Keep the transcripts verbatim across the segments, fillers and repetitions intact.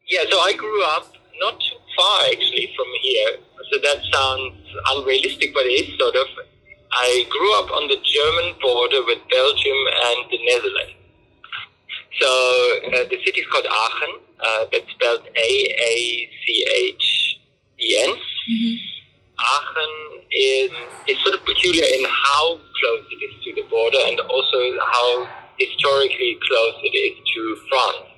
Yeah, so I grew up not too far actually from here. So that sounds unrealistic, but it is sort of. I grew up on the German border with Belgium and the Netherlands. So uh, the city is called Aachen. Uh, that's spelled A A C H E N. Mm-hmm. Aachen is, is sort of peculiar in how close it is to the border and also how historically close it is to France.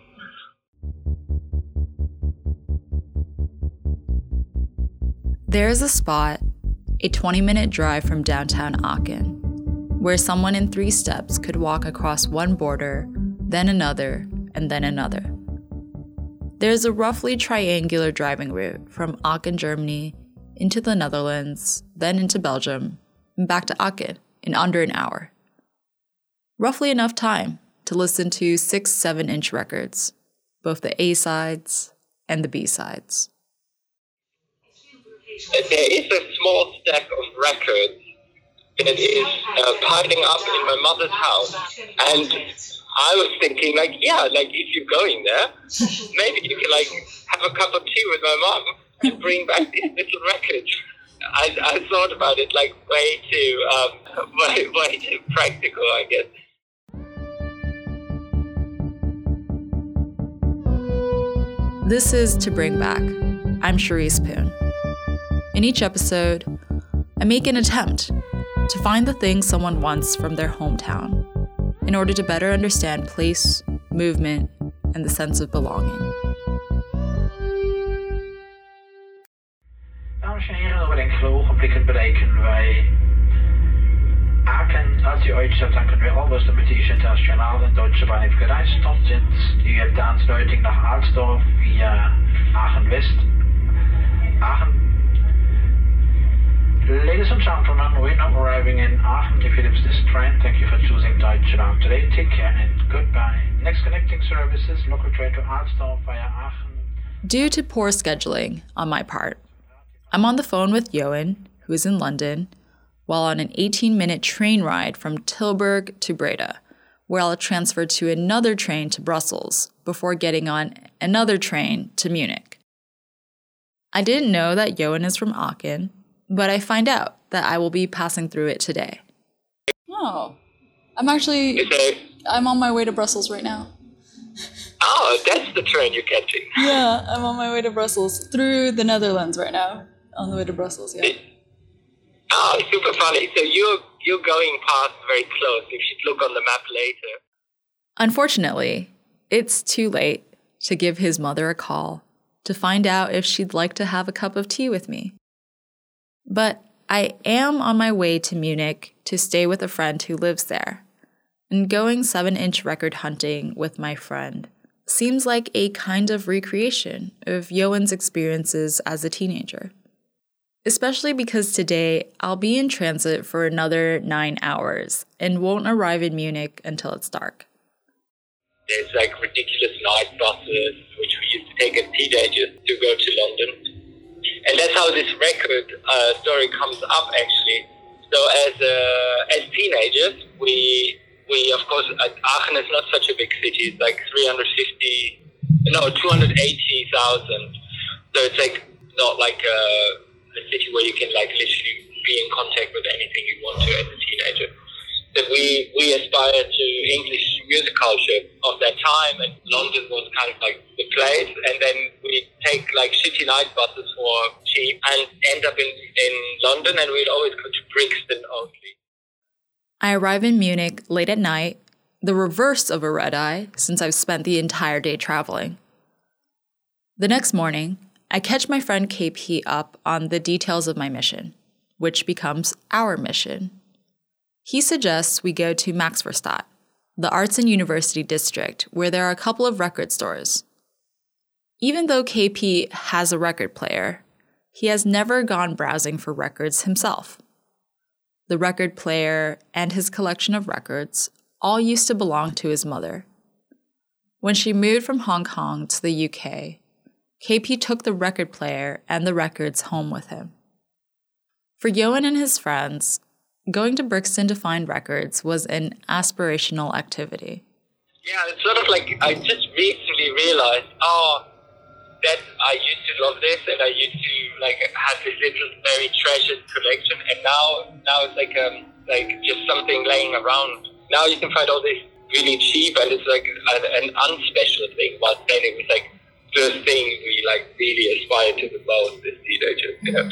There's a spot, a twenty-minute drive from downtown Aachen, where someone in three steps could walk across one border, then another, and then another. There's a roughly triangular driving route from Aachen, Germany, into the Netherlands, then into Belgium, and back to Aachen in under an hour. Roughly enough time to listen to six, seven-inch records, both the A-sides and the B-sides. There is a small stack of records that is uh, piling up in my mother's house, and I was thinking, like, yeah, like, if you're going there, maybe you can, like, have a cup of tea with my mom and bring back these little records. I, I thought about it, like, way too, um, way, way too practical, I guess. This is To Bring Back. I'm Charisse Poon. In each episode, I make an attempt to find the things someone wants from their hometown in order to better understand place, movement, and the sense of belonging. Dames en heren, over enkele ogenblikken bereiken wij Aachen. Als u uitstapt, dan kunnen we alvast met die internationale Deutsche Bahn heeft gereisd. Dan sind u hebt de aansluiting naar Alsdorf via Aachen West. Aachen. Ladies and gentlemen, we're now arriving in Aachen, the Philips this train. Thank you for choosing Deutsche Bahn today. Take care and goodbye. Next connecting services, local train to Alsdorf via Aachen. Due to poor scheduling on my part, I'm on the phone with Johan, who is in London, while on an eighteen-minute train ride from Tilburg to Breda, where I'll transfer to another train to Brussels before getting on another train to Munich. I didn't know that Johan is from Aachen, but I find out that I will be passing through it today. Oh, I'm actually, I'm on my way to Brussels right now. Oh, that's the train you're catching. Yeah, I'm on my way to Brussels through the Netherlands right now, on the way to Brussels, yeah. Oh, super funny. So you're, you're going past very close. You should look on the map later. Unfortunately, it's too late to give his mother a call to find out if she'd like to have a cup of tea with me. But I am on my way to Munich to stay with a friend who lives there, and going seven-inch record hunting with my friend seems like a kind of recreation of Johan's experiences as a teenager. Especially because today I'll be in transit for another nine hours and won't arrive in Munich until it's dark. There's like ridiculous night buses, which we used to take as teenagers to go to London. And that's how this record uh, story comes up, actually. So as uh, as teenagers, we, we of course, uh, Aachen is not such a big city. It's like three hundred fifty, no, two hundred eighty thousand. So it's like not like a, a city where you can like literally be in contact with anything you want to as a teenager. That we, we aspire to English music culture of that time, and London was kind of like the place, and then we take like shitty night buses for cheap and end up in, in London, and we'd always go to Brixton only. I arrive in Munich late at night, the reverse of a red-eye since I've spent the entire day traveling. The next morning, I catch my friend K P up on the details of my mission, which becomes our mission. He suggests we go to Maxvorstadt, the arts and university district, where there are a couple of record stores. Even though K P has a record player, he has never gone browsing for records himself. The record player and his collection of records all used to belong to his mother. When she moved from Hong Kong to the U K, K P took the record player and the records home with him. For Johan and his friends, going to Brixton to find records was an aspirational activity. Yeah, it's sort of like I just recently realized, oh, that I used to love this, and I used to like have this little very treasured collection, and now now it's like um like just something laying around. Now you can find all this really cheap, and it's like an, an unspecial thing. But then it was like the thing we like really aspired to the most as teenagers, you know.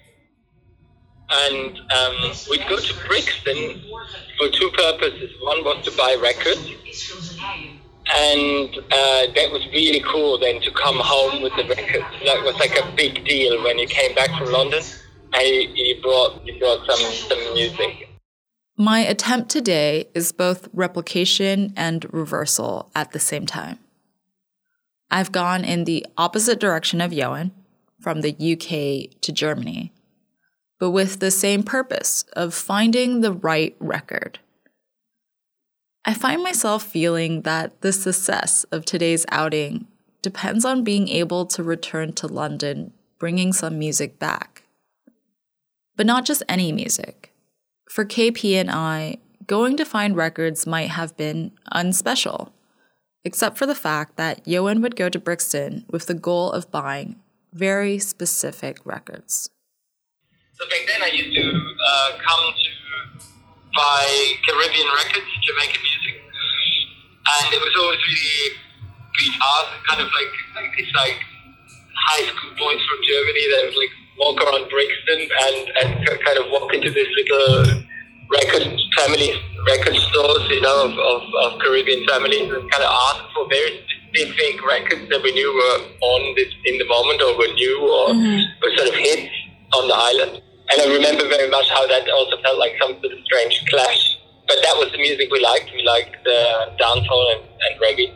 And um, we'd go to Brixton for two purposes. One was to buy records, and uh, that was really cool then to come home with the records. That was like a big deal when you came back from London and you, you brought you brought some, some music. My attempt today is both replication and reversal at the same time. I've gone in the opposite direction of Johan, from the U K to Germany, but with the same purpose of finding the right record. I find myself feeling that the success of today's outing depends on being able to return to London bringing some music back. But not just any music. For K P and I, going to find records might have been unspecial, except for the fact that Johan would go to Brixton with the goal of buying very specific records. So back then I used to uh, come to buy Caribbean records, Jamaican music, and it was always really beat art, kind of like, like these like high school boys from Germany that would like walk around Brixton and, and kind of walk into this little record family record stores, you know, of, of, of Caribbean families, and kind of ask for very specific records that we knew were on this in the moment, or were new, or mm-hmm. were sort of hits on the island. And I remember very much how that also felt like some sort of strange clash. But that was the music we liked. We liked uh, dancehall and, and reggae.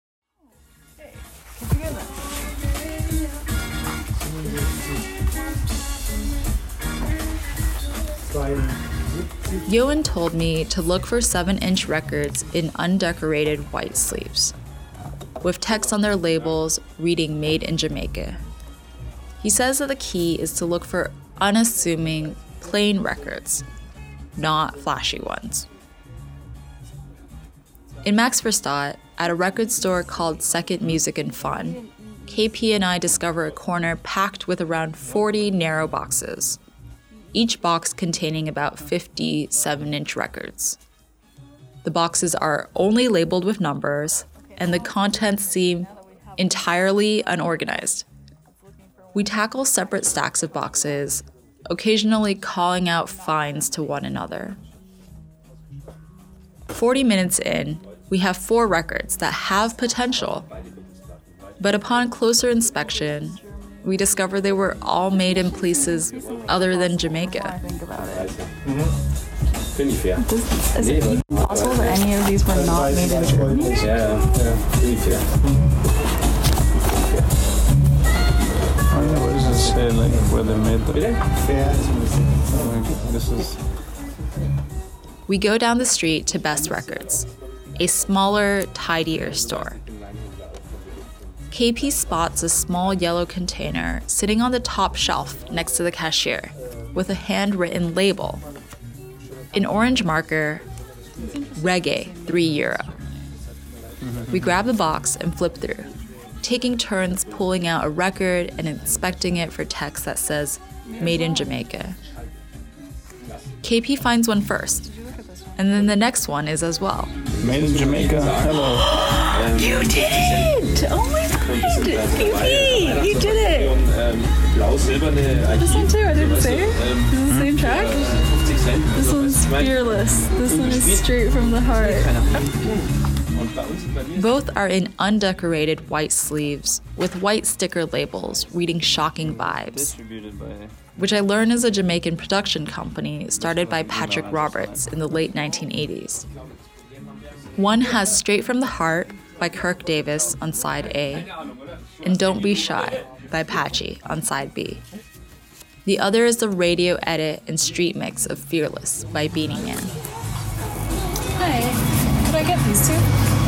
Johan told me to look for seven-inch records in undecorated white sleeves, with text on their labels reading Made in Jamaica. He says that the key is to look for unassuming, plain records, not flashy ones. In Max Verstadt, at a record store called Second Music and Fun, K P and I discover a corner packed with around forty narrow boxes, each box containing about fifty seven-inch records. The boxes are only labeled with numbers, and the contents seem entirely unorganized. We tackle separate stacks of boxes, occasionally calling out finds to one another. forty minutes in, we have four records that have potential, but upon closer inspection, we discover they were all made in places other than Jamaica. I think about it. Mm-hmm. This, is it even possible that any of these were not made in Germany? Yeah, yeah, pretty fair. What does it say, like, where they made them? Like, this is... We go down the street to Best Records, a smaller, tidier store. K P spots a small yellow container sitting on the top shelf next to the cashier with a handwritten label. In orange marker, reggae, three euro. We grab the box and flip through, taking turns pulling out a record and inspecting it for text that says, Made in Jamaica. K P finds one first, and then the next one is as well. Made in Jamaica, hello. Um, you did it! Oh my god! K P! You did it! This one too, I didn't say it. This is the same track? This one's fearless. This one is straight from the heart. Both are in undecorated white sleeves with white sticker labels reading Shocking Vibes, which I learned is a Jamaican production company started by Patrick Roberts in the late nineteen eighties. One has Straight from the Heart by Kirk Davis on side A and Don't Be Shy by Patchy on side B. The other is the radio edit and street mix of Fearless by Beanie Man. Hi, could I get these two?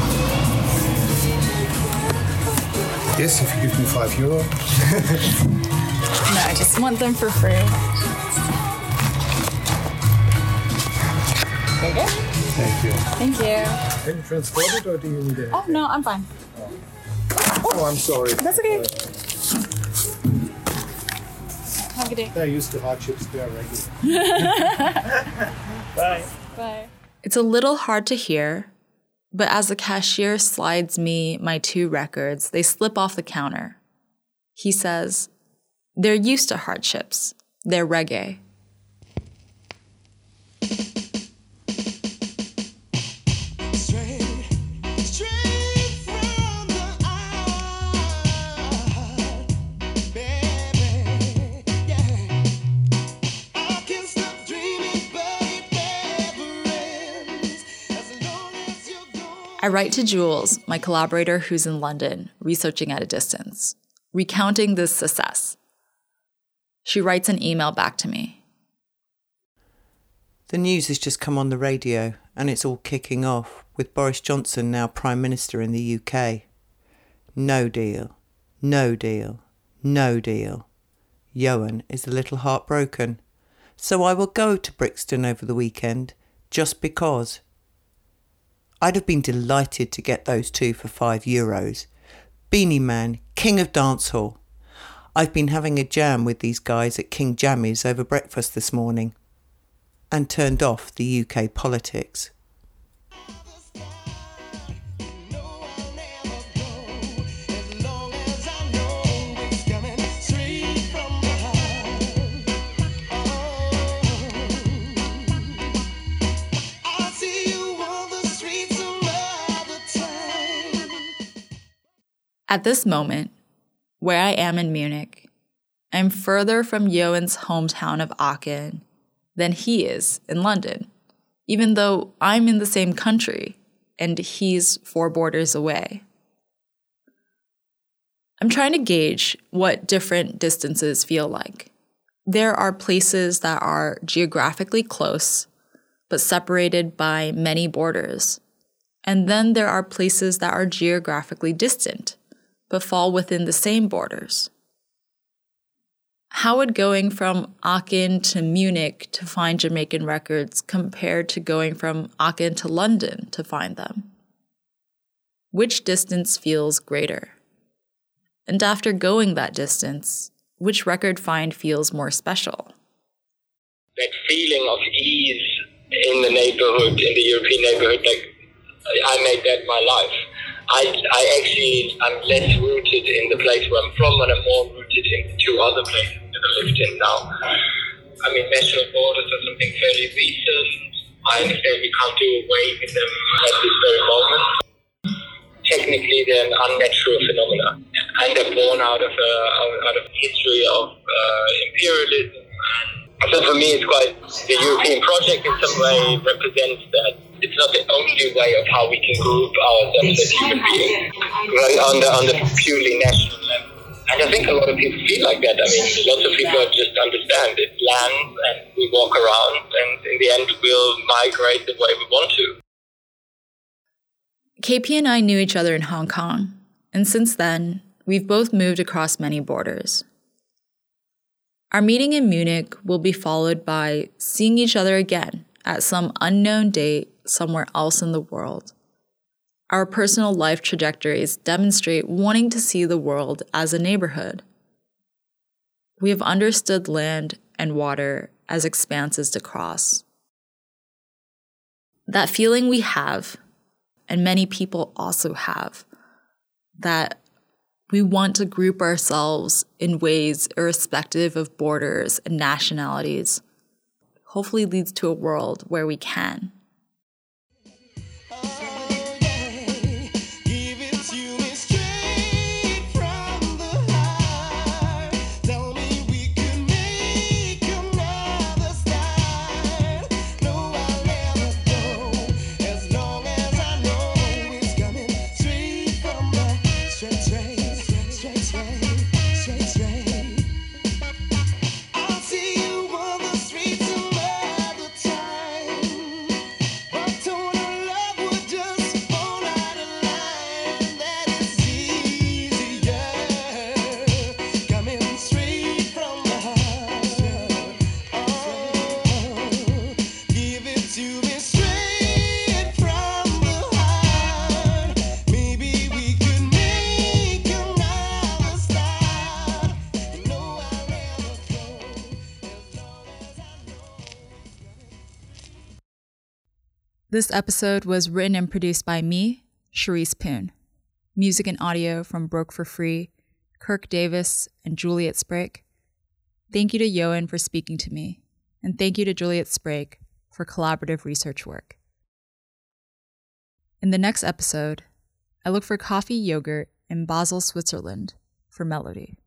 Yes, if you give me five euro. No, I just want them for free. There you go. Thank you. Thank you. Can you transport it or do you need it? Oh, no, I'm fine. Oh, I'm sorry. That's okay. Have a good day. They're used to hard chips. They're regular. Bye. Bye. It's a little hard to hear, but as the cashier slides me my two records, they slip off the counter. He says, they're used to hard chips. They're reggae. I write to Jules, my collaborator who's in London, researching at a distance, recounting this success. She writes an email back to me. The news has just come on the radio and it's all kicking off with Boris Johnson now Prime Minister in the U K. No deal, no deal, no deal. Johan is a little heartbroken. So I will go to Brixton over the weekend just because. I'd have been delighted to get those two for five euros. Beanie Man, king of dancehall. I've been having a jam with these guys at King Jammy's over breakfast this morning and turned off the U K politics. At this moment, where I am in Munich, I'm further from Johan's hometown of Aachen than he is in London, even though I'm in the same country and he's four borders away. I'm trying to gauge what different distances feel like. There are places that are geographically close, but separated by many borders. And then there are places that are geographically distant, but fall within the same borders. How would going from Aachen to Munich to find Jamaican records compare to going from Aachen to London to find them? Which distance feels greater? And after going that distance, which record find feels more special? That feeling of ease in the neighborhood, in the European neighborhood, like I made that my life. I, I actually, I'm less rooted in the place where I'm from, and I'm more rooted in two other places that I lived in now. I mean, national borders are something fairly recent. I understand we can't do away with them at this very moment. Technically, they're an unnatural phenomena, and they're born out of a, out of history of uh, imperialism. So for me, it's quite, the European project in some way represents that. It's not the only way of how we can group ourselves as human beings, right, on the, on the purely national level. And I think a lot of people feel like that. I mean, lots of people just understand it lands and we walk around, and in the end we'll migrate the way we want to. K P and I knew each other in Hong Kong, and since then, we've both moved across many borders. Our meeting in Munich will be followed by seeing each other again at some unknown date somewhere else in the world. Our personal life trajectories demonstrate wanting to see the world as a neighborhood. We have understood land and water as expanses to cross. That feeling we have, and many people also have, that we want to group ourselves in ways irrespective of borders and nationalities, hopefully leads to a world where we can. Maybe we could make This episode was written and produced by me, Charisse Poon. Music and audio from Broke for Free, Kirk Davis, and Juliet Sprague. Thank you to Yoan for speaking to me, and thank you to Juliet Sprague for collaborative research work. In the next episode, I look for coffee yogurt in Basel, Switzerland for melody.